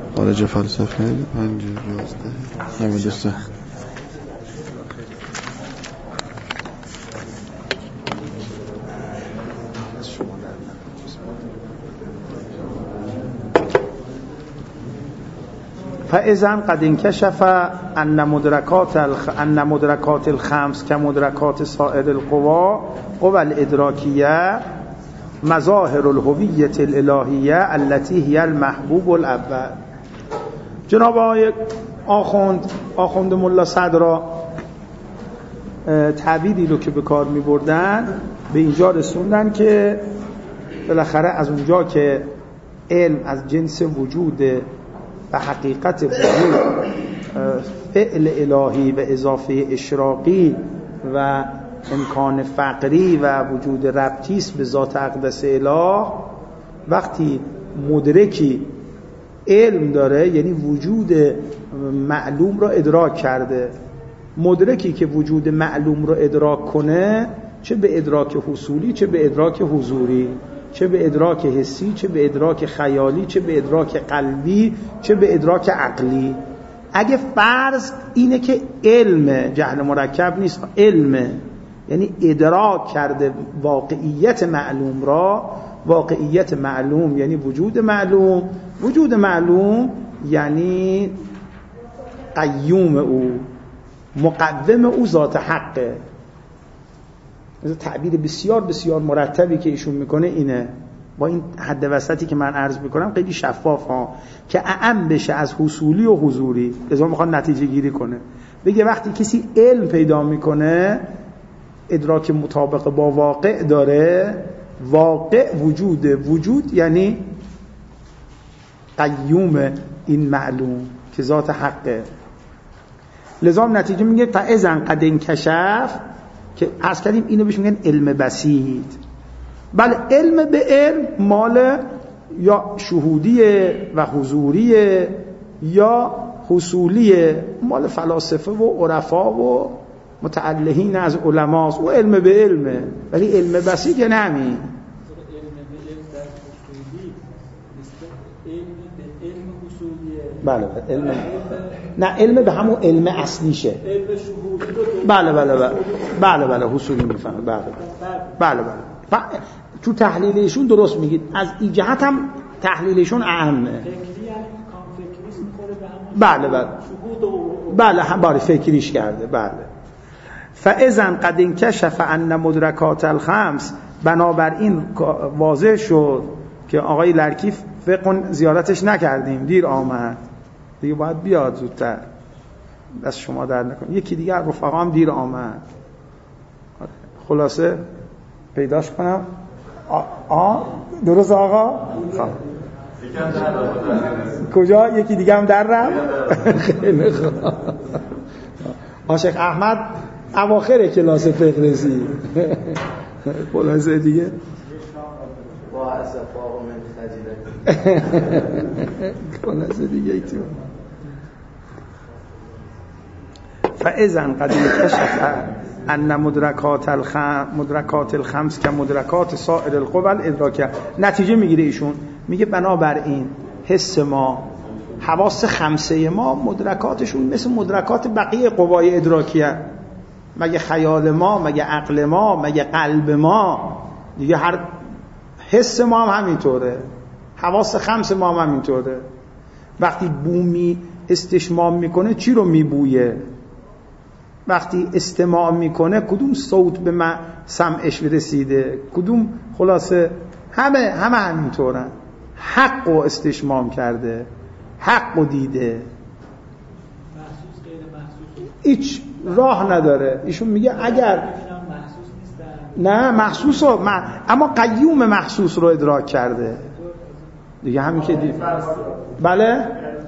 خارج فلسفه 5/11/93. فاذا قد انكشف ان مدرکات الخمس كمدرکات سائر القوا قوى الادراکیه مظاهر الهویة الالهیه التي هي المحبوب الاول. جناب آقای آخوند ملا صدرا تعبیری رو که به کار می بردن به اینجا رسوندن که بالاخره از اونجا که علم از جنس وجود و حقیقت وجود فعل الهی و اضافه اشراقی و امکان فقری و وجود ربطیست به ذات اقدس اله، وقتی مدرکی علم داره یعنی وجود معلوم را ادراک کرده. مدرکی که وجود معلوم را ادراک کنه، چه به ادراک حصولی چه به ادراک حضوری، چه به ادراک حسی چه به ادراک خیالی چه به ادراک قلبی چه به ادراک عقلی، اگه فرض اینه که علم جهل مرکب نیست، علم یعنی ادراک کرده واقعیت معلوم را، واقعیت معلوم یعنی وجود معلوم، وجود معلوم یعنی قیوم او، مقوم او ذات حقه. تعبیر بسیار بسیار مرتبی که ایشون میکنه اینه، با این حد وسطی که من عرض میکنم خیلی شفاف ها، که اعم بشه از حصولی و حضوری. لذا میخواد نتیجه گیری کنه، بگه وقتی کسی علم پیدا میکنه ادراک مطابق با واقع داره، واقع وجود یعنی قیوم این معلوم که ذات حقه. لذا نتیجه میگه فاذا قد انکشف، که عرض کردیم اینو بهش میگن علم بسیط. بله علم به علم مال یا شهودیه و حضوریه یا حصولیه، مال فلاسفه و عرفا و متعلهین از علماست، و علم به علمه. ولی علم بسیط یعنی همین بله علم، نه علم به همون علم اصلیشه، علم شهودی. بله حصولی میفهمه. بله تو تحلیلشون درست میگید، از این جهت هم تحلیلشون اهمه. بله هم باری فکریش کرده. بله فاذا قد انکشف ان مدرکات الخمس، بنابراین واضح شد که آقای لرکی فقه زیارتش نکردیم، دیر آمد دیگه، باید بیاد زودتر، دست شما در نکنم. یکی دیگه رفقا هم دیر آمد، خلاصه پیداش کنم. درست آقا؟ کجا؟ یکی دیگه هم در رفت؟ خیلی خوب. عاشق احمد اواخر کلاس فقه رسید. خلاصه دیگه با اسفا و من خجیله. خلاصه دیگه ایتون فاذا قد انکشف ان مدرکات الخمس که مدرکات سائر القوى الادراکیه. نتیجه میگیره ایشون، میگه بنابراین حس ما، حواس خمسه ما، مدرکاتشون مثل مدرکات بقیه قوای ادراکیه. مگه خیال ما، مگه عقل ما، مگه قلب ما، دیگه هر حس ما هم همینطوره، حواس خمس ما هم همینطوره. وقتی بومی استشمام میکنه چی رو میبویه؟ وقتی استماع میکنه کدوم صوت به من سمعش رسیده، کدوم، خلاصه همه همینطورن. حق رو استشمام کرده، حق رو دیده، هیچ راه نداره. ایشون میگه اگر نه محسوس رو اما قیوم محسوس رو ادراک کرده دیگه، همین که دید. بله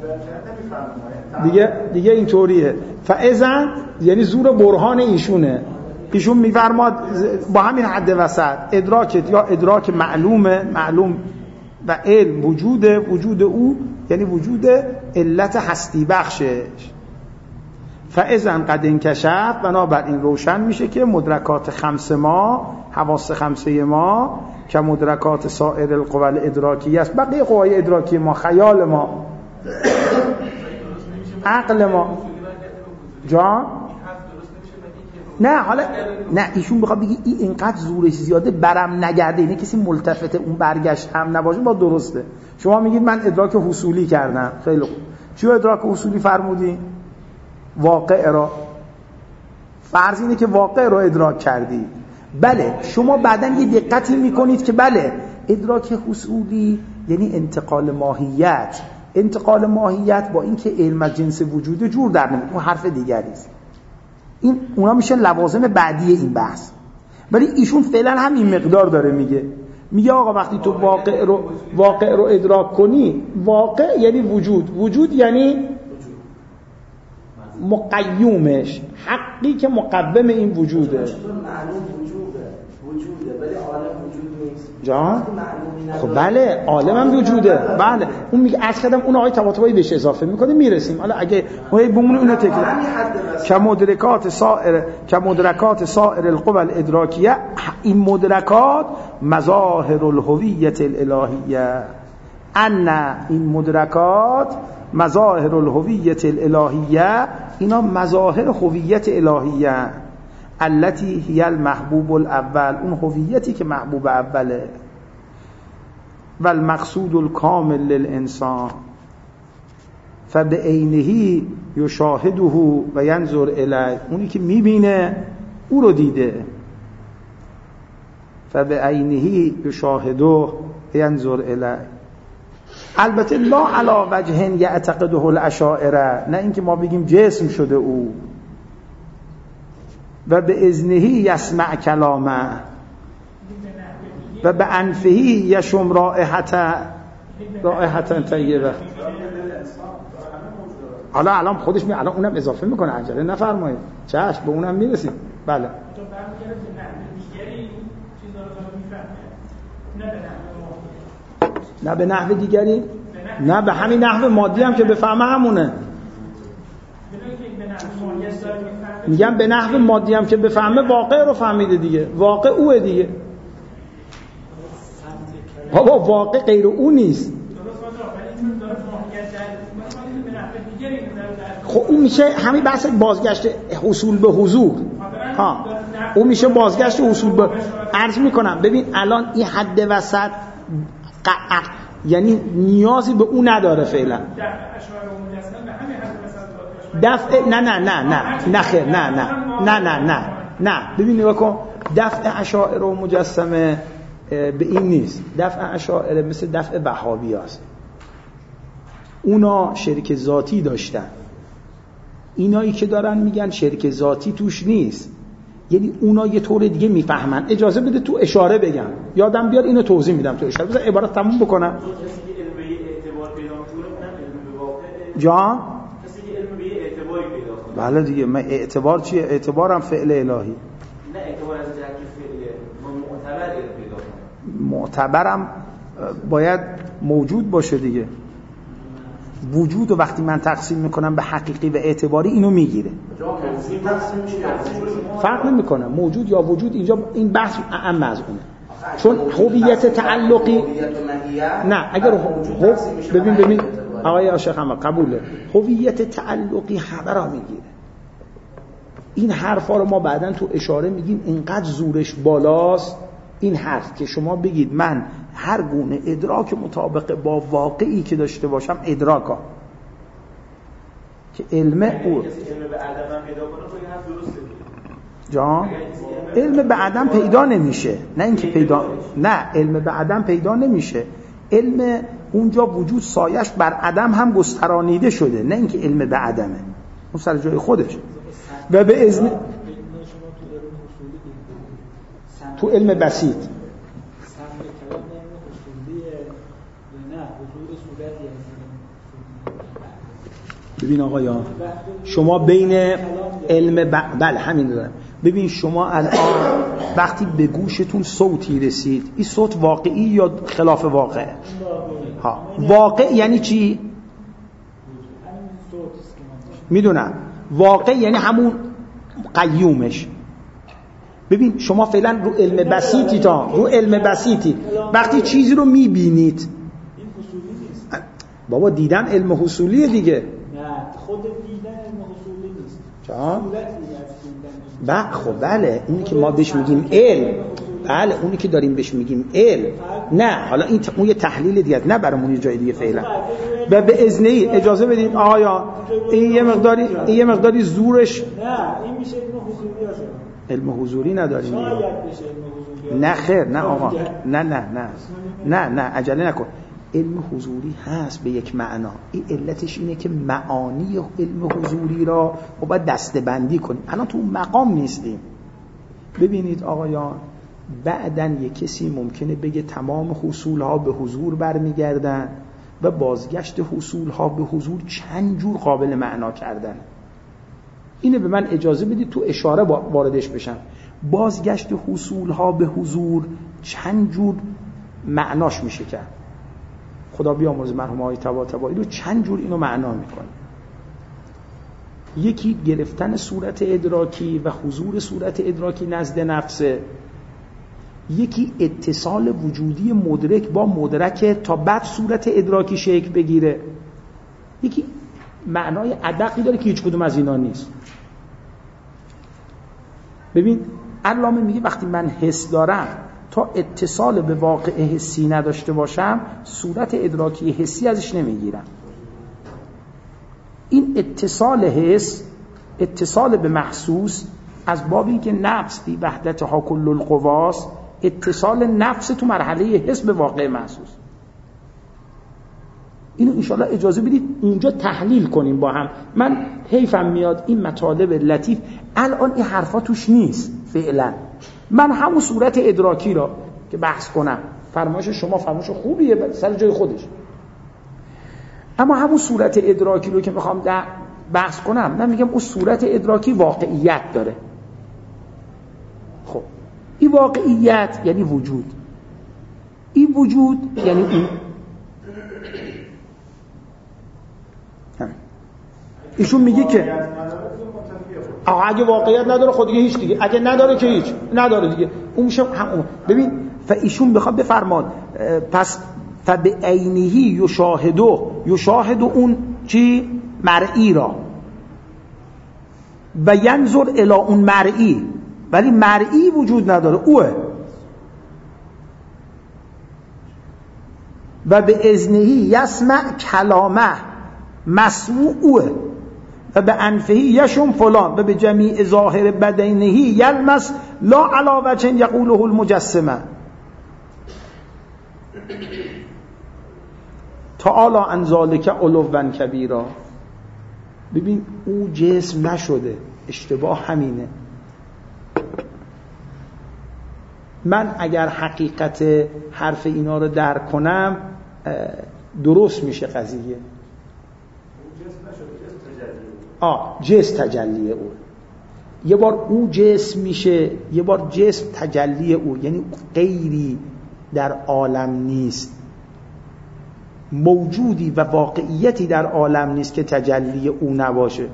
دیگه اینطوریه. فاذا یعنی زور برهان ایشونه. ایشون میفرماد با همین حد وسط ادراکت یا ادراک معلوم و علم وجود او یعنی وجود علت هستی بخشش. فاذا قد انکشف، بنابراین روشن میشه که مدرکات خمس ما، حواس خمسه ما، که مدرکات سائر القوى الادراکیه است، بقیه قوای ادراکی ما، خیال ما، عقل ما جان نه حالا نه ایشون بخواد بگی این اینقدر زورش زیاده برم نگرده، اینه کسی ملتفت اون برگشت هم نباشه با درسته. شما میگید من ادراک حصولی کردم، خیلی خوب، چی ادراک حصولی فرمودی؟ واقع را. فرض اینه که واقع رو ادراک کردی. بله شما بعداً یه دقتی میکنید که بله ادراک حصولی یعنی انتقال ماهیت. انتقال ماهیت با اینکه علم از جنس وجود جور در نمیاد، اون حرف دیگری است. این اونا میشه لوازم بعدی این بحث. ولی ایشون فعلا همین مقدار داره میگه آقا وقتی تو واقع رو ادراک کنی، واقع یعنی وجود یعنی مقیومش، حقی که مقوم این وجوده. معلوم وجوده ولی عالم وجود نیست. جان؟ خب بله عالم هم وجوده. بله اون میگه از خدم اون آقای طباطبایی بهش اضافه میکنه میرسیم. حالا اگه بمونه اونو تکرار که مدرکات سائر القوى الادراکیه، این مدرکات مظاهر الهویت الالهیه. این مدرکات مظاهر الهویت الالهیه، اینا مظاهر هویت الهیه. التي هي المحبوب الاول، اون هویتی که محبوب اوله. و المقصود الکامل للانسان فبعینه یشاهده و ینظر الیه، اونی که میبینه او رو دیده. فبعینه یشاهده و ینظر الیه. البته لا علی وجه یعتقده الاشاعره، نه اینکه ما بگیم جسم شده او. و به اذنه یسمع کلامه و به انفه یشم رائحة طیبه. حالا الان خودش الان اونم اضافه میکنه، عجله نفرمایید، چشم به اونم میرسید. بله نه به نحو دیگری، نه به همین نحو مادی هم که بفهمه همونه. میگم به نحو مادی هم که بفهمه واقع رو فهمیده دیگه، واقع اوه دیگه. بابا واقع غیر او نیست. خب اون میشه همین بحث بازگشت حصول به حضور. اون میشه بازگشت حصول به. عرض میکنم ببین الان این حد وسط یعنی نیازی به اون نداره فعلا. دفع نه ببین نگاه کن، دفع اشاعره و مجسمه به این نیست. دفع اشاعره مثل دفع وهابی هست. اونا شرک ذاتی داشتن، اینایی که دارن میگن شرک ذاتی توش نیست، یعنی اونا یه طور دیگه میفهمن. اجازه بده تو اشاره بگم، یادم بیاد اینو توضیح میدم تو اشاره. بذار عبارت تموم بکنم. جان بله دیگه، من اعتبار چیه؟ اعتبارم فعل الهی. نه اعتبار از جهت فعلیه، ما معتبر پیدا کنیم. معتبرم باید موجود باشه دیگه. وجود و وقتی من تقسیم میکنم به حقیقی و اعتباری اینو میگیره. فرق نمیکنه موجود یا وجود، اینجا این بحث اعم از اونه. چون هویت تعلقی نه اگر ببین آقای شیخ هم قبوله، هویت تعلقی همه را میگیره. این حرفا رو ما بعدن تو اشاره میگیم اینقدر زورش بالاست. این حرف که شما بگید من هر گونه ادراک مطابق با واقعی که داشته باشم ادراکا که علم او علم به عدم پیدا کنه، تو این حرف درسته جان. علم به عدم پیدا نمیشه، نه اینکه پیدا، نه علم به عدم پیدا نمیشه. علم اونجا وجود سایش بر عدم هم گسترانیده شده، نه اینکه علم به عدمه، اون سر جای خودش. و به اذن تو علم بسیط ببین آقایان، شما بین علم بله همین دارم. ببین شما الان وقتی به گوشتون صوتی رسید، این صوت واقعی یا خلاف واقع؟ واقع یعنی چی؟ میدونم واقع یعنی همون قیومش. ببین شما فعلا رو علم بسیطی وقتی چیزی رو میبینید، بابا دیدن علم حصولیه دیگه. نه خود دیدن علم حصولی نیست. چرا؟ دیدن. خب بله اونی که ما بهش میگیم علم، بله اونی که داریم بهش میگیم علم، نه حالا این اون یه تحلیل دیگه، نه برامون یه جای دیگه فعلا. به اذنی اجازه بدید آقایان، این یه مقداری زورش. نه این میشه علم حصولی هست. علم حضوری نداریم. شاید بشه علم حصولی. نه خیر، نه آقا، نه عجله نکن. علم حضوری هست به یک معنا. این علتش اینه که معانی علم حضوری را باید دسته‌بندی کنیم. الان تو اون مقام نیستیم. ببینید آقایان، بعدن یک کسی ممکنه بگه تمام حصولها به حضور برمیگردن و بازگشت حصولها به حضور چند جور قابل معنا کردن. اینه به من اجازه بدید تو اشاره واردش بشم. بازگشت حصولها به حضور چند جور معناش میشه کرد. خدا بیامرز مرحوم آقای طباطبایی رو چند جور اینو معنا میکنه. یکی گرفتن صورت ادراکی و حضور صورت ادراکی نزد نفسه. یکی اتصال وجودی مدرک با مدرک تا بعد صورت ادراکی شکل بگیره. یکی معنای ادقی داره که هیچ کدوم از اینا نیست. ببین علامه میگه وقتی من حس دارم تا اتصال به واقع حسی نداشته باشم صورت ادراکی حسی ازش نمیگیرم. این اتصال حس، اتصال به محسوس، از باب این که نفس فی وحدتها کل القواس، اتصال نفس تو مرحله حس به واقع محسوس. اینو انشاءالله اجازه بدید اینجا تحلیل کنیم با هم. من حیفم میاد این مطالب لطیف الان این حرفا توش نیست فعلا. من همون صورت ادراکی را که بحث کنم، فرمایش شما فرمایش خوبیه سر جای خودش، اما همون صورت ادراکی رو که میخوام بحث کنم، من میگم اون صورت ادراکی واقعیت داره. خب این واقعیت یعنی وجود، این وجود یعنی این. ایشون میگه که اگه واقعیت نداره خود دیگه هیچ دیگه، اگه نداره که هیچ نداره دیگه، اون میشه همون. ببین ایشون بخواد بفرماد پس فبعینه یشاهد اون چی مرئی را و ینظر الی اون مرئی، ولی مرئی وجود نداره اوه. و به اذنه یسمع کلامه مسموع اوه و به انفهی یشم فلان و به جمیع ظاهر بدنهی یلمس لا علی وجه یقوله المجسمه تعالی عن ذلک علوا کبیرا. ببین او جسم نشده، اشتباه همینه. من اگر حقیقت حرف اینا رو درک کنم درست میشه قضیه. جسم تجلیه او. یه بار او جسم میشه، یه بار جسم تجلیه او، یعنی غیری در عالم نیست، موجودی و واقعیتی در عالم نیست که تجلی او نباشه.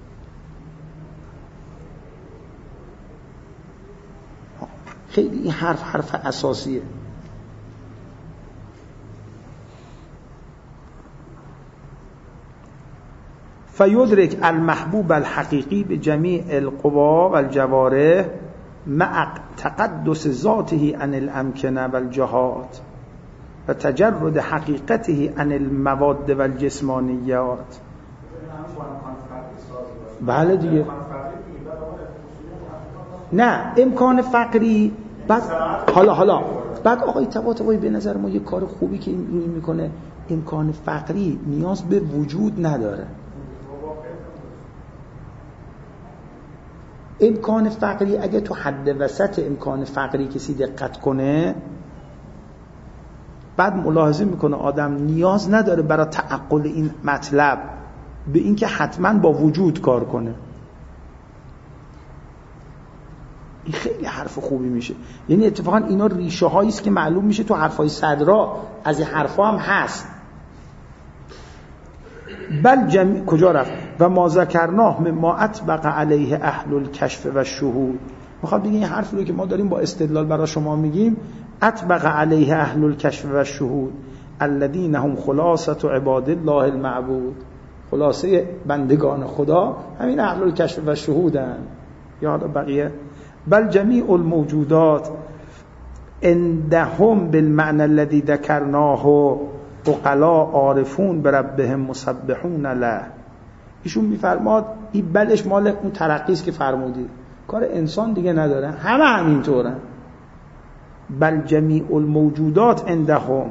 خیلی این حرف اساسیه. فیدرک المحبوب الحقیقی به جمیع القوا و الجوارح مع تقدس ذاته عن الامکنه و الجهات و تجرد حقیقته عن المواد و الجسمانیات. بله دیگه. نه امکان فقری بعد حالا بعد آقای طباطبایی به نظر ما یه کار خوبی که این روی میکنه، امکان فقری نیاز به وجود نداره. امکان فقری اگه تو حد وسط امکان فقری کسی دقت کنه، بعد ملاحظه میکنه آدم نیاز نداره برای تعقل این مطلب به این که حتما با وجود کار کنه. این خیلی حرف خوبی میشه. یعنی اتفاقا اینا ریشه هایی است که معلوم میشه تو حرفای صدرا از این حرفا هم هست. بل کجا رفت و ما ذکرناه مما اطبق علیه اهل الکشف و الشهود. میخوام بگم این حرفی رو که ما داریم با استدلال برای شما میگیم، اطبق علیه اهل الکشف و الشهود، الذین هم خلاصة عباد الله المعبود، خلاصه بندگان خدا همین اهل الکشف و شهودن. یا بقیه بل جمیع الموجودات عندهم بالمعنى الذي ذكرناه عقلاء عارفون بربهم مسبحون له. ایشون میفرماد این بلش مال اون ترقی است که فرمودی، کار انسان دیگه نداره، همه همینطورن. بل جمیع الموجودات عندهم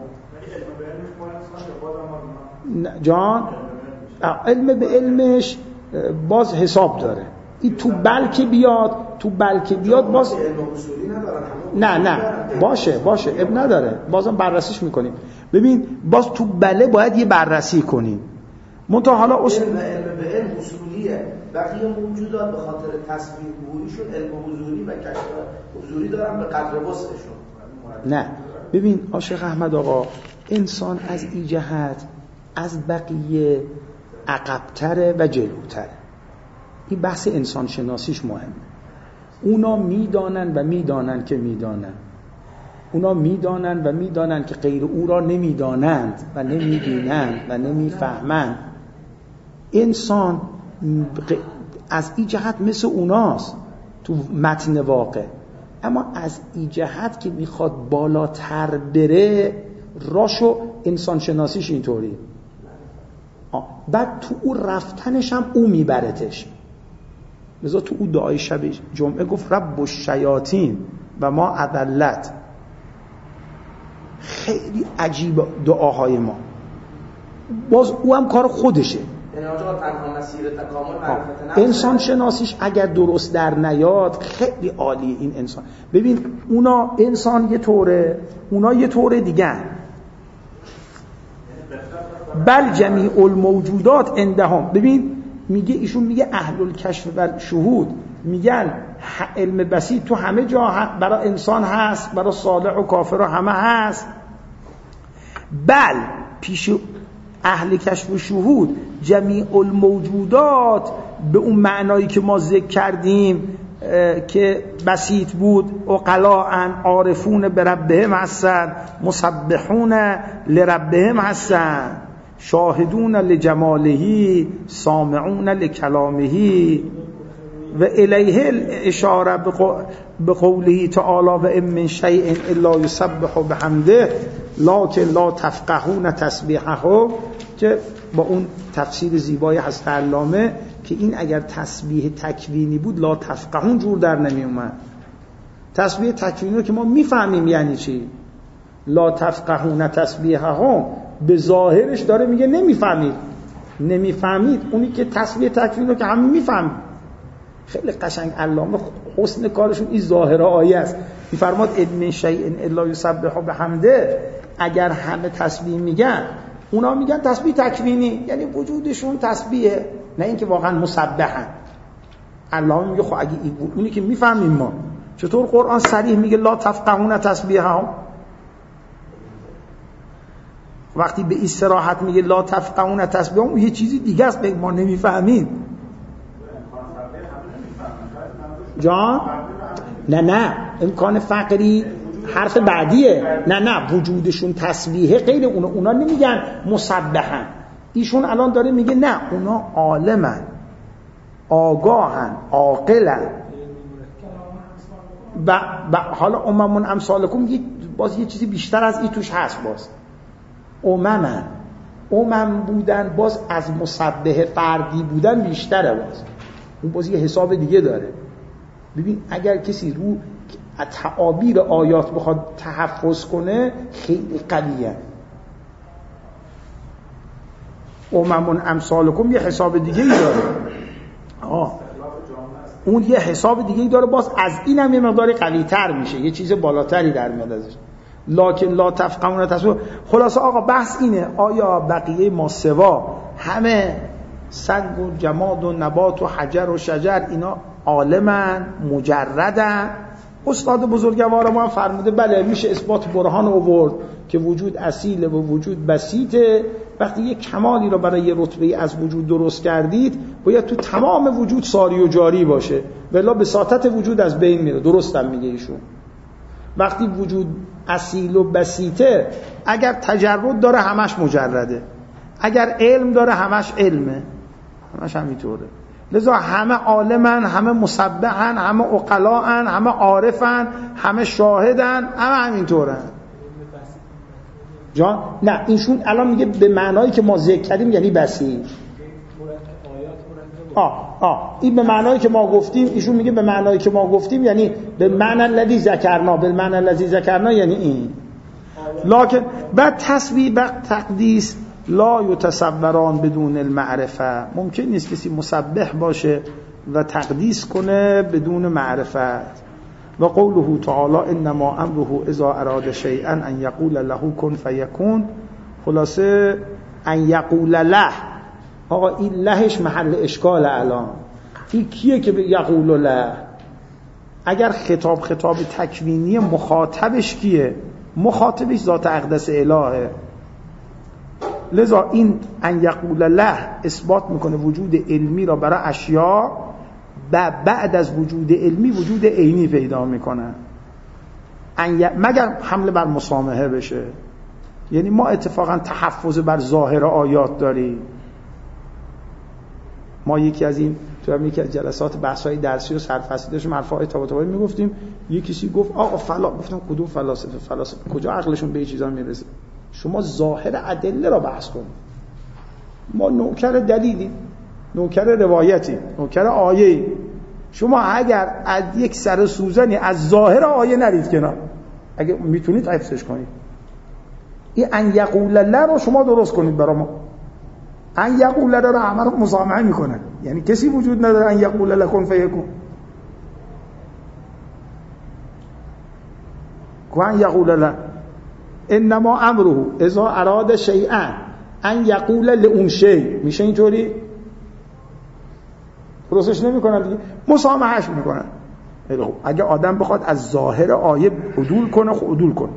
جان علم به علمش باز حساب داره. این تو بلکه بیاد باز نه باشه اب نداره، بازم بررسیش میکنیم. ببین باز تو بله باید یه بررسی کنیم. منتها حالا علم به علم اصولیه، بقیه موجودات به خاطر تصویر گوییشون علم حضوری و کشف حضوری دارن به قدر وسعشون. نه ببین عاشق احمد آقا، انسان از این جهت از بقیه عقب‌تره و جلوتره. این بحث انسان شناسیش مهمه. اونا میدانن که میدانن، اونا میدانن و میدانن که غیر او را نمیدانند و نمیبینند و نمیفهمند. انسان از این جهت مثل اوناست تو متن واقع، اما از این جهت که میخواد بالاتر بره راشو انسان شناسیش اینطوری. بعد تو او رفتنش هم او میبرتش. لذا تو او دعای شب جمعه گفت رب الشیاطین و ما اضلت. خیلی عجیب دعاهای ما، باز او هم کار خودشه. انسان شناسیش اگر درست در نیاد خیلی عالی. این انسان ببین اونا انسان یه طوره، اونا یه طوره دیگه. بل جمیع الموجودات عندهم. ببین میگه ایشون میگه اهل الکشف و شهود میگن علم بسیط تو همه جا برای انسان هست، برای صالح و کافر همه هست. بل پیش اهل کشف و شهود جمیع الموجودات به اون معنایی که ما ذکر کردیم که بسیط بود، عقلاء عارفون بربهم هستن، مسبحون لربهم هستن، شاهدون لجماله، سامعون لکلامه. و الیه الاشاره بقوله تعالی و ان من شیء الا یسبح بحمده لکن لا تفقهون تسبیحه، که با اون تفسیر زیبای حضرت علامه که این اگر تسبیح تکوینی بود لا تفقهون جور در نمی اومد. تسبیح تکوینی رو که ما میفهمیم یعنی چی. لا تفقهون تسبیحهم به ظاهرش داره میگه نمیفهمید. اونی که تسبیح تکوینی رو که همه میفهمید. خیلی قشنگ علامه حسن کارشون این ظاهر آیه است. میفرماد ان شیء الا یسبح بحمده. اگر همه تسبیح میگن، اونا میگن تسبیح تکوینی، یعنی وجودشون تسبیحه، نه اینکه واقعا مسبحن. علامه میگه خب اگه اونی که میفهمیم ما، چطور قرآن صریح میگه لا تفقهون تسبیحهم؟ وقتی به استراحت میگه لا تفقهون تسبیحهم یه چیزی دیگه است ما نمیفهمیم. جان؟ نه امکان فقری حرف بعدیه. نه وجودشون تسبیحه، غیر اونا نمیگن مسبحن. ایشون الان داره میگه نه، اونا عالمن، آگاهن، عاقلن. حالا اممون امثالکم باز یه چیزی بیشتر از این توش هست. باز امم بودن باز از مسبح فردی بودن بیشتره. باز اون باز یه حساب دیگه داره. ببین اگر کسی رو تعابیر آیات بخواد تحفظ کنه خیلی قویه. اممون امثالکم یه حساب دیگه ای داره. اون یه حساب دیگه ای داره، باز از این هم یه مقداری قوی تر میشه، یه چیز بالاتری در میاد ازش. لکن لا تفقهون تسبیحهم. خلاصه آقا بحث اینه، آیا بقیه ما سوا همه سنگ و جماد و نبات و حجر و شجر اینا عالمن، مجردن؟ استاد بزرگوار ما هم فرموده بله میشه اثبات برهان آورد که وجود اصیله و وجود بسیطه. وقتی یک کمالی رو برای یه رتبه از وجود درست کردید باید تو تمام وجود ساری و جاری باشه، ولی بساطت وجود از بین میره. درستم میگه ایشون. وقتی وجود اصیل و بسیطه، اگر تجرد داره همش مجرده، اگر علم داره همش علمه، همش همینطوره. لذا همه عالمن، همه مسبحن، همه عقلاءن، همه عارفن، همه شاهدن، همه همینطورن. جان نه، اینشون الان میگه به معنایی که ما ذکر کردیم یعنی بسیط. این به معنایی که ما گفتیم، ایشون میگه به معنایی که ما گفتیم یعنی به معنی الذی ذکرنا، به معنی الذی ذکرنا یعنی این. لکن بعد تسبیح و تقدیس لا یتصوران بدون المعرفه. ممکن نیست کسی مسبح باشه و تقدیس کنه بدون معرفت. و قوله تعالی انما امره اذا اراد شیئا ان یقول له کن فیکون. خلاصه ان یقول له، آقا این لهش محل اشکال. الان این کیه که یقول له؟ اگر خطاب تکوینی، مخاطبش کیه؟ مخاطبش ذات اقدس الهه. لذا این ان یقول له اثبات میکنه وجود علمی را برای اشیاء، بعد از وجود علمی وجود عینی پیدا میکنه، مگر حمله بر مسامحه بشه. یعنی ما اتفاقا تحفظ بر ظاهر آیات داریم. ما یکی از جلسات بحث‌های درسی و سرفصلی داشتیم، حرفای طباطبایی میگفتیم. یکی کسی گفت آقا گفتم کدوم فلاسفه کجا عقلشون به این چیزا میرسه؟ شما ظاهر ادله را بحث کنید. ما نوکر دلیلی، نوکر روایتی، نوکر آیه‌ای. شما اگر از یک سر سوزنی از ظاهر آیه نرید کنار، اگه میتونید حفظش کنید. این ان یقول الله رو شما درست کنید برای ما. ان یقول الله رو همه رو مسامحه میکنه، یعنی کسی وجود نداره ان یقول الله کن فیکون. ان یقول الله انما امره اذا اراد شیئا ان یقول لأون شیء. میشه اینطوری؟ درستش نمیکنن دیگه، مسامحهش میکنن. اگه آدم بخواد از ظاهر آیه عدول کنه، خب عدول کنه.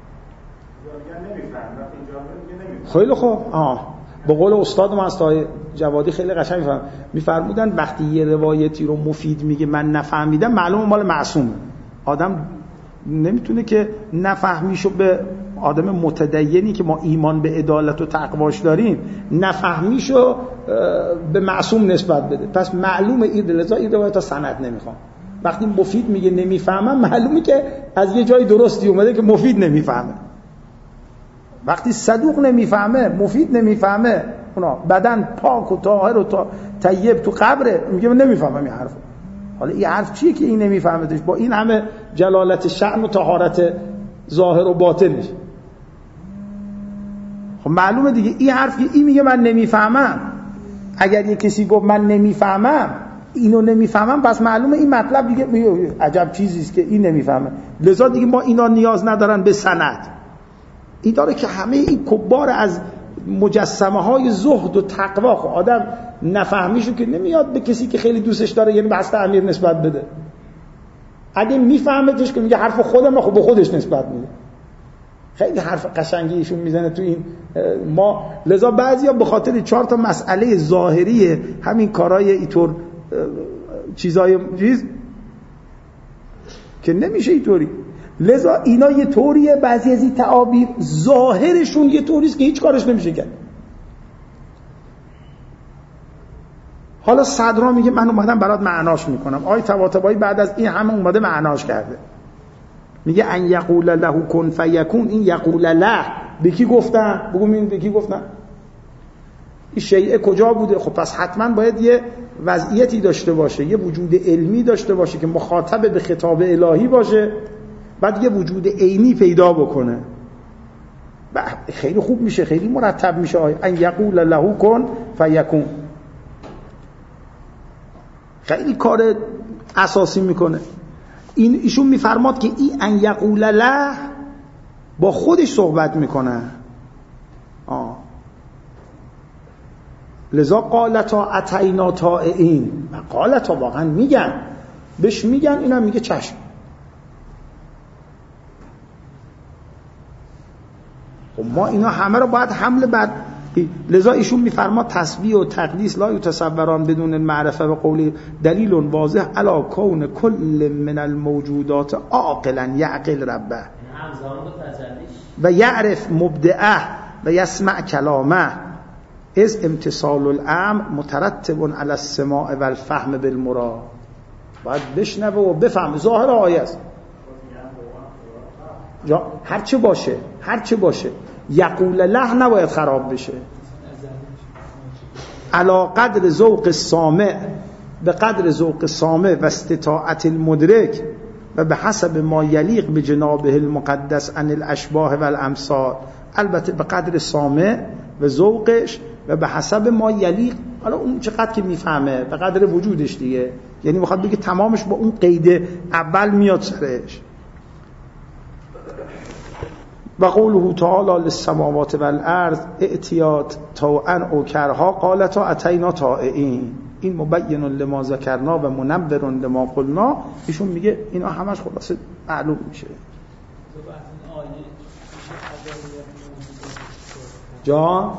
خیلی خوب. به قول استاد ما از جوادی خیلی قشنگ میفرمودن وقتی یه روایتی رو مفید میگه من نفهمیدم، معلومه مال معصومه. آدم نمیتونه که نفهمیشو به آدم متدینی که ما ایمان به عدالت و تقواش داریم نفهمیشو به معصوم نسبت بده. پس معلومه این روایت سند نمیخوام. وقتی مفید میگه نمیفهمم، معلومه که از یه جای درستی اومده که مفید نمیفهمه. وقتی صدوق نمیفهمه، مفید نمیفهمه، اونا بدن پاک و طاهر و طیب تو قبره، میگه من نمیفهمم این حرفو. حالا این حرف چیه که این نمیفهمدش با این همه جلالت شأن و طهارت ظاهر و باطنش؟ خب معلومه دیگه این حرف که این میگه من نمیفهمم. اگر یه کسی گفت من نمیفهمم، اینو نمیفهمم، پس معلومه این مطلب دیگه عجب چیزی است که این نمیفهمه. لذا دیگه ما اینا نیاز ندارن به سند. این داره که همه این کبار از مجسمه های زهد و تقوا، خب آدم نفهمیشو که نمیاد به کسی که خیلی دوستش داره یعنی بحث امیر نسبت بده. اگه میفهمتش که میگه حرف خودم، خب به خودش نسبت میده. خیلی حرف قشنگی ایشون میزنه تو این ما. لذا بعضیا به خاطر 4 تا مسئله ظاهری همین کارهای اینطور چیزای که نمیشه اینطوری. لذا اینا یه طوریه، بعضی از این تعابیر ظاهرشون یه طوریست که هیچ کارش نمیشه کرد. حالا صدرا میگه من اومدم برات معناش میکنم. آیه طباطبایی بعد از این همه اومده معناش کرده. میگه ان یقول له کن فیکون. این یقول له به کی گفتن؟ بگو این به کی گفتن؟ این شیء کجا بوده؟ خب پس حتما باید یه وضعیتی داشته باشه، یه وجود علمی داشته باشه که مخاطب به خطاب الهی باشه، بعد یه وجود عینی پیدا بکنه. خیلی خوب میشه، خیلی مرتب میشه. ان یقول له کن فیکون خیلی کار اساسی میکنه. ایشون میفرماد که این ان یقول له با خودش صحبت میکنه. لذا قالتا اتینا طائعین. قالتا واقعا میگن، بهش میگن، اینا میگه چشم. خب ما اینا همه رو باید حمل بر لذا ایشون میفرما تسبیح و تقدیس لا یتصوران بدون المعرفه و قولی دلیل واضح علی کون کل من الموجودات عاقلا یعقل ربه و یعرف مبدعه و یسمع کلامه از امتصال الامر مترتب علی السماع و الفهم بالمراد. باید بشنوه و بفهم. ظاهر آیه است هر چه باشه یقول له نباید خراب بشه. علا قدر ذوق السامع، به قدر ذوق السامع و استطاعت المدرک و به حسب ما یلیق به جنابه المقدس عن الاشباه و الامثال. البته به قدر سامع و ذوقش و به حسب ما یلیق، حالا اون چقدر که میفهمه به قدر وجودش دیگه، یعنی میخواد بگه تمامش با اون قید اول میاد سرش. و قوله تعالی للسماوات والارض ائتیات طوعا او کرها قالتا اتینا طائعین. این مبین لما ذکرنا و منور لما قلنا. ایشون میگه اینا همش خلاصه معلوم میشه. جان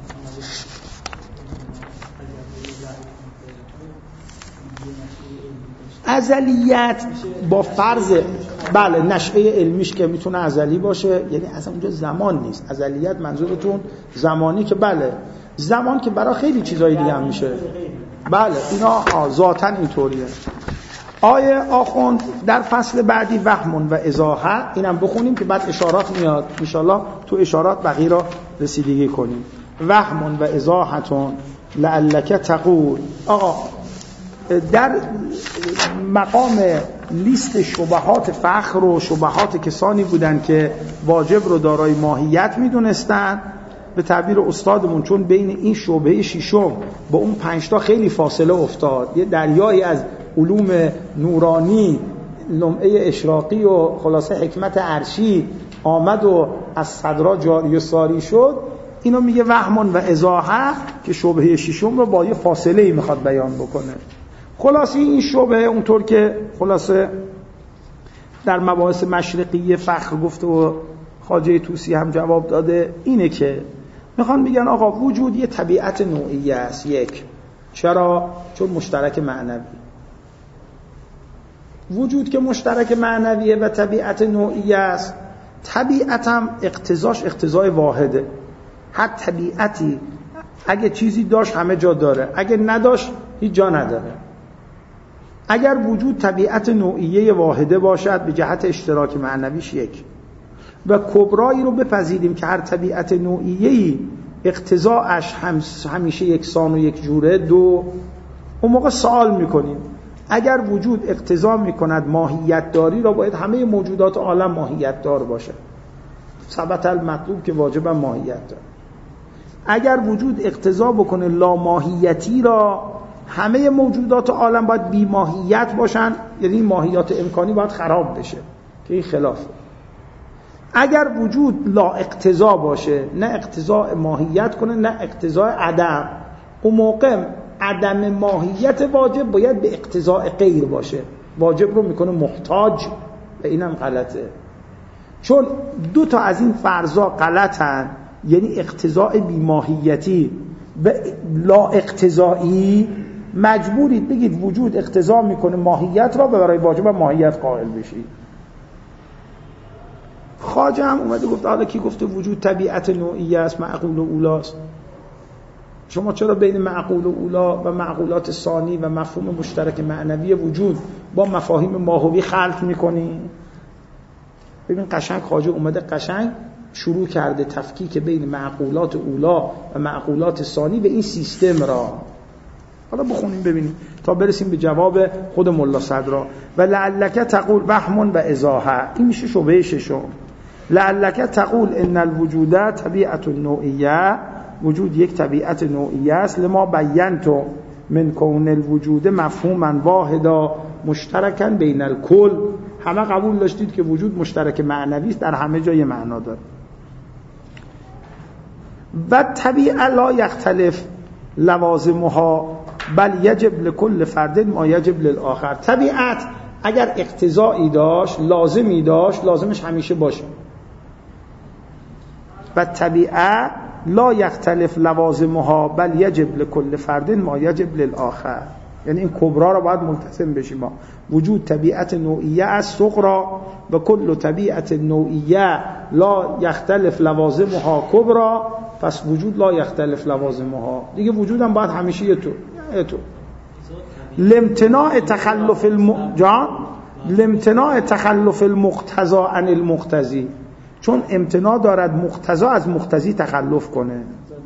ازلیت با فرض بله نشأه علمیش که میتونه ازلی باشه، یعنی اصلا اونجا زمان نیست. ازلیت منظورتون زمانی که بله زمان که برای خیلی چیزای دیگه هم میشه. بله اینا ذاتاً اینطوریه. آیه آخوند در فصل بعدی وهمون و ازاحه، اینم بخونیم که بعد اشارات میاد انشالله تو اشارات بقیه را رسیدگی کنیم. وهمون و ازاحتون لعلک تقول. آقا در مقام لیست شبهات فخر و شبهات کسانی بودن که واجب رو دارای ماهیت میدونستن، به تعبیر استادمون چون بین این شبهه ششم با اون 5 تا خیلی فاصله افتاد، یه دریایی از علوم نورانی، لمعه اشراقی و خلاصه حکمت عرشی آمد و از صدرا جاری و ساری شد. اینو میگه وهمون و ازاحه که شبهه ششم رو با یه فاصله میخواد بیان بکنه. خلاصه این شبهه اونطور که خلاصه در مباحث مشرقی فخر گفته و خواجه طوسی هم جواب داده، اینه که میخوان بگن آقا وجود یه طبیعت نوعی است. یک، چرا؟ چون مشترک معنوی. وجود که مشترک معنویه و طبیعت نوعی است، طبیعت هم اقتضاش اقتضای واحده. هر طبیعتی اگه چیزی داشت همه جا داره، اگه نداشت هیچ جا نداره. اگر وجود طبیعت نوعیه واحده باشد به جهت اشتراک معنویش یک، و کبرایی رو بپذیریم که هر طبیعت نوعیه‌ای اقتضاءش همیشه یکسان و یک جوره، دو، اون موقع سوال میکنیم اگر وجود اقتضا میکند ماهیت داری را باید همه موجودات عالم ماهیت دار باشه. ثبت المطلوب که واجبا ماهیت داره. اگر وجود اقتضا بکنه لا ماهیتی را همه موجودات عالم باید بی ماهیت باشن، یعنی ماهیت امکانی باید خراب بشه که این خلافه. اگر وجود لا اقتضا باشه، نه اقتضا ماهیت کنه نه اقتضا عدم، اون موقع عدم ماهیت واجب باید به اقتضاء غیر باشه، واجب رو میکنه محتاج و اینم غلطه. چون دو تا از این فرضا غلطن، یعنی اقتضاء بی ماهیتی و لا اقتضایی، مجبورید بگید وجود اقتضا میکنه ماهیت را، برای واجب ماهیت قائل بشید. خواجه هم اومده گفت حالا کی گفته وجود طبیعت نوعی است، معقول و اولاست؟ شما چرا بین معقول و اولا و معقولات ثانی و مفهوم مشترک معنوی وجود با مفاهیم ماهوی خلط میکنی؟ ببین قشنگ خواجه اومده قشنگ شروع کرده تفکیک بین معقولات اولا و معقولات ثانی به این سیستم را. حالا بخونیم ببینیم تا برسیم به جواب خود ملا صدرا. و لعلک تقول وهمون و ازاحه، این میشه شبهه ششم. لعلک تقول ان الوجود طبیعت نوعیه، وجود یک طبیعت نوعیه است. لما بینتو من کون الوجود مفهوما واحدا مشترکا بین الکل، همه قبول داشتید که وجود مشترک معنوی است، در همه جای معنا داره. و طبیعه لا یختلف لوازمها بل یجب لکل فرد ما یجب للآخر. طبیعت اگر اقتضایی داشت، لازمی داشت، لازمش همیشه باشه. و طبیعه لا یختلف لوازمها بل یجب لکل فرد ما یجب للآخر. یعنی این کبرا را باید ملتزم بشیم ما. وجود طبیعت نوعیه از صغرا و کل طبیعت نوعیه لا یختلف لوازمها کبرا، پس وجود لا یختلف لوازمها دیگه وجود هم باید همیشه یه طور. لامتناع تخلف المقتضى عن المقتضی، چون امتناع دارد مقتضا از مقتضی تخلف کنه.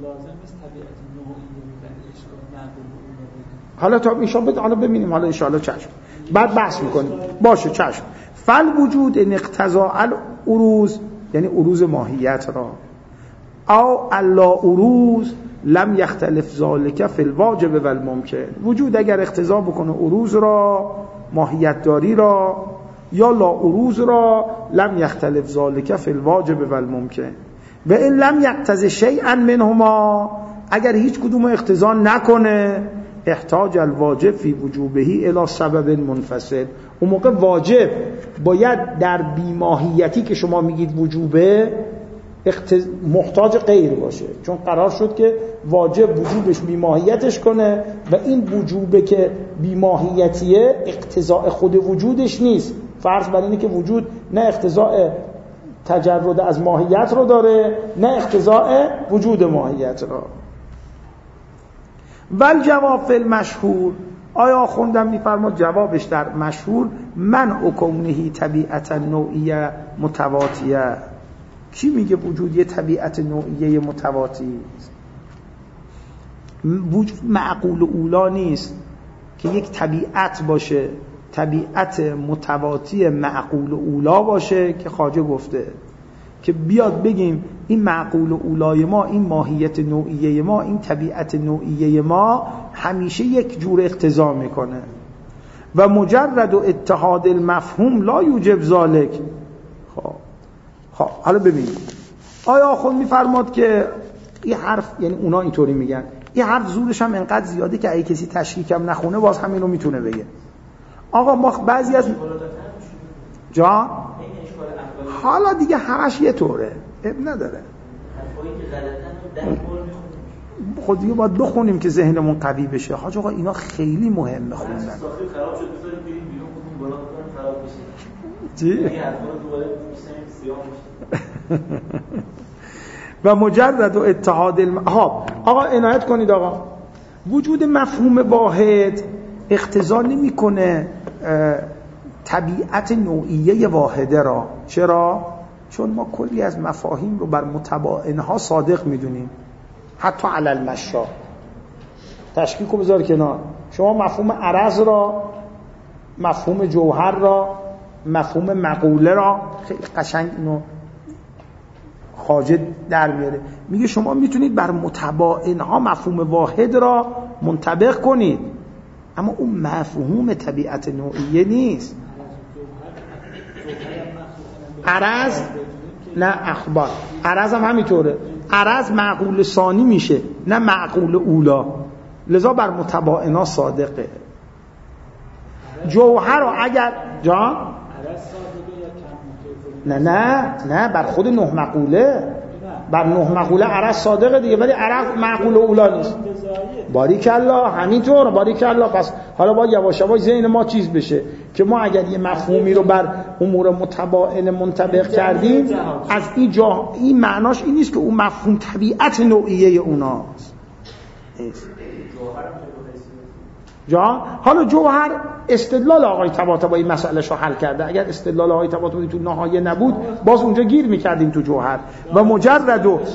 حالا تا انشاءالله حالا ببینیم، حالا انشاءالله چشم بعد بحث میکنیم. باشه چشم. فل وجود ان اقتضاء العروض، یعنی عروض ماهیت را، او الا عروض لم یختلف ذالک فی الواجب و الممکن. وجود اگر اقتضا بکنه عروض را، ماهیت داری را، یا لا عروض را، لم یختلف ذالک فی الواجب و الممکن. و این لم یقتضی شیئا منهما، اگر هیچ کدوم اقتضا نکنه، احتاج الواجب فی وجوبه الی سبب منفصل. اون موقع واجب باید در بیماهیتی که شما میگید وجوبه محتاج غیر باشه، چون قرار شد که واجب وجوبش بیماهیتش کنه و این وجوبه که بیماهیتیه اقتضاء خود وجودش نیست. فرض بر اینه که وجود نه اقتضاء تجرد از ماهیت رو داره نه اقتضاء وجود ماهیت را. ول جواب فی المشهور، آیا خوندم میفرماد جوابش در مشهور منع کونه طبیعت نوعیه متواتیه. کی میگه وجود یه طبیعت نوعیه متواتی است؟ وجود معقول اولا نیست که یک طبیعت باشه، طبیعت متواتی معقول اولا باشه که خواجه گفته که بیاد بگیم این معقول اولای ما، این ماهیت نوعیه ما، این طبیعت نوعیه ما همیشه یک جور اقتضا میکنه و مجرد و اتحاد المفهوم لا یوجب ذالک. خب حالا ببینید آیا خود میفرماد که این حرف، یعنی اونا اینطوری میگن، این حرف زورش هم انقدر زیاده که اگه کسی تشریح هم نخونه باز همین رو میتونه بگه. آقا ما بعضی از جان حالا دیگه همش یه طوره، اب نداره، خود دیگه باید بخونیم که ذهنمون قوی بشه. حاج آقا اینا خیلی مهمه خوندن. و مجرد و اتحاد آقا عنایت کنید آقا، وجود مفهوم واحد اقتضا نمی‌کنه طبیعت نوعیه واحده را. چرا؟ چون ما کلی از مفاهیم رو بر متباینها صادق میدونیم، حتی علی المشا. تشکیک رو بذار کنار، شما مفهوم عرض را، مفهوم جوهر را، مفهوم مقوله را، خیلی قشنگ اینو خواجه در میاره، میگه شما میتونید بر متباینها مفهوم واحد را منطبق کنید، اما اون مفهوم طبیعت نوعیه نیست. عرض نه اخبار، عرض هم همینطوره، عرض معقول ثانی میشه نه معقول اولا، لذا بر متباینها صادقه. جوهر رو اگر جان نه بر خود نه مقوله، بر نه مقوله عرض صادقه دیگه، ولی عرض معقول اولا نیست. باریکالله همینطور، باریکالله. پس حالا باید یواش یواش ذهن ما چیز بشه که ما اگر یه مفهومی رو بر امور متباین منطبق کردیم، از این معناش این نیست که اون مفهوم طبیعت نوعیه اوناست. جان حالا جوهر استدلال آقای طباطبایی مسئله‌ش رو حل کرده. اگر استدلال آقای طباطبایی تو نهایه نبود باز اونجا گیر می‌کردیم تو جوهر و مجرد و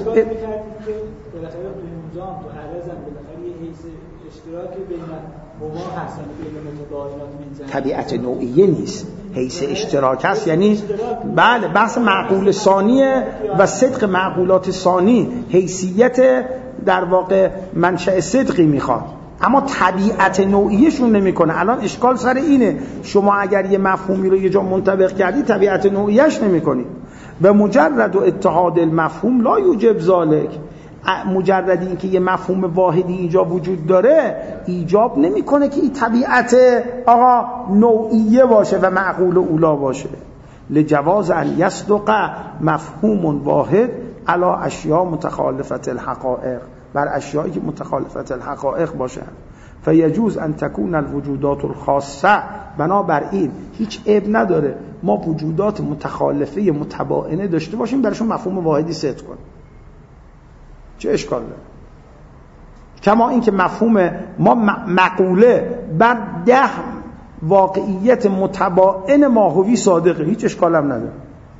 طبیعت نوعیه نیست، حیث اشتراک است. یعنی بله بحث معقول ثانیه و صدق معقولات ثانی حیثیت در واقع منشأ صدقی میخواد، اما طبیعت نوعیه‌شون نمیکنه. الان اشکال سر اینه، شما اگر یه مفهومی رو یه جا منطبق کردی طبیعت نوعیه‌اش نمیکنی. و مجرد و اتحاد المفهوم لا یوجب ذالک، مجرد این که یه مفهوم واحدی اینجا وجود داره ایجاب نمیکنه که این طبیعت آقا نوعیه باشه و معقول اولا باشه. لجواز ان یصدق مفهوم واحد علی اشیاء متخالفه الحقائق، بر اشیایی که متخالفه الحقائق باشند. فیجوز ان تکون الوجودات الخاصه، بنابراین هیچ عیب نداره ما وجودات متخالفه متباینه داشته باشیم براشون مفهوم واحدی ست کنیم، چه اشکال داره؟ کما اینکه مفهوم ما مقوله بر 10 واقعیت متباین ماهوی صادقه، هیچ اشکال هم نداره.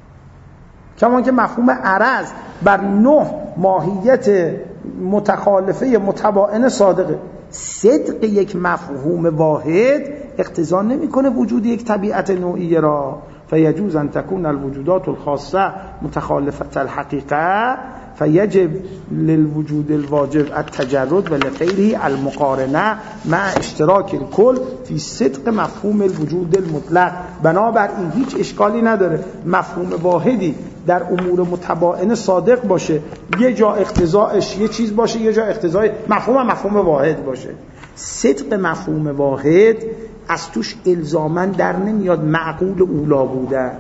کما اینکه مفهوم عرض بر 9 ماهیت متخالفه متباین صادقه. صدق یک مفهوم واحد اقتضا نمیکنه وجود یک طبیعت نوعیه را. فیجوز ان تکون الوجودات الخاصه متخالفه الحقیقه فیجب للوجود الواجب التجرد و لغیره المقارنه مع اشتراک الکل فی صدق مفهوم الوجود المطلق. بنابراین هیچ اشکالی نداره مفهوم واحدی در امور متباین صادق باشه، یه جا اقتضاش یه چیز باشه، یه جا اقتضای مفهوم واحد باشه. صدق مفهوم واحد از توش الزاماً در نمیاد معقول اولا بودن.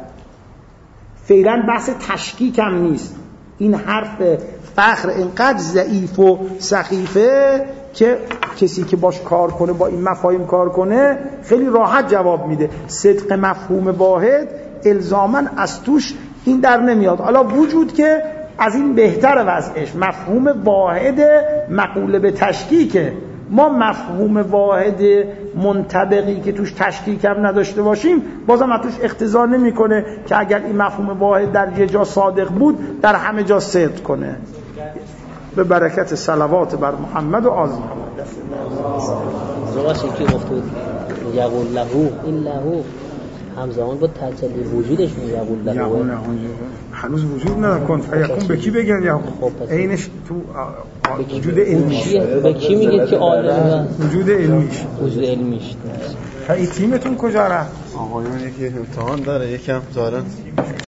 فعلا بحث تشکیک هم نیست. این حرف فخر اینقدر ضعیف و سخیفه که کسی که باش کار کنه، با این مفاهیم کار کنه، خیلی راحت جواب میده. صدق مفهوم واحد الزاماً از توش این در نمیاد. حالا وجود که از این بهتر وضعش، مفهوم واحد مقوله به تشکیکه. ما مفهوم واحد منطبقی که توش تشکیک هم نداشته باشیم بازم از توش اقتضا نمیکنه که اگر این مفهوم واحد در یه جا صادق بود در همه جا صدق کنه. به برکت صلوات بر محمد و آل محمد. زواسی که گفته یقول له این له همزمان با تجلی وجودش میگه له هنوز وجود نداره. کن فیکون به کی بگن یا عینش تو وجود علمیش به کی میگه که عالم وجود علمیش این تیمتون کجا رفت؟ آقایون یکی امتحان داره یکم دارن